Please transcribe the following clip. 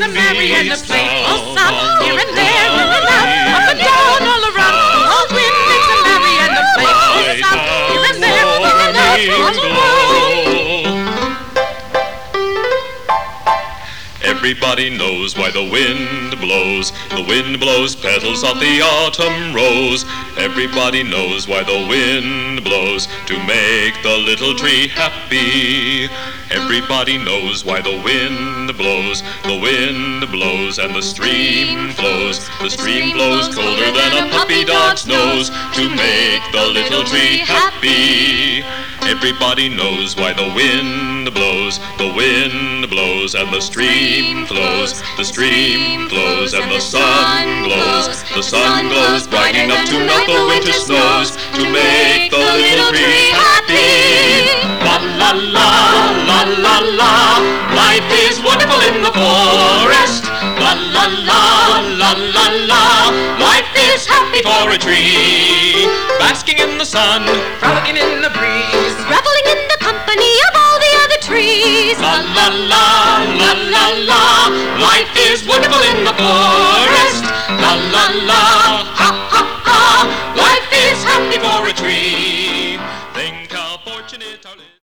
the merry and the playful sun. Here and there, in and out, up and down, all around. All wind makes the merry and the playful sound. Here and there, in and out, all around. Everybody knows why the wind blows. The wind blows petals off the autumn rose. Everybody knows why the wind blows, to make the little tree happy. Everybody knows why the wind blows. The wind blows and the stream flows. The stream blows colder than a puppy dog's nose, to make the little tree happy. Everybody knows why the wind blows. The wind blows and the stream flows. The stream flows and the sun glows. The sun glows bright enough to melt the winter snows, to make the little tree happy. La la la, la la la, life is wonderful in the forest. La la la, la la la, life is happy for a tree. Basking in the sun, Frolicking in the breeze, reveling in the company of all the other trees. la la la, la la la, life is wonderful in the forest.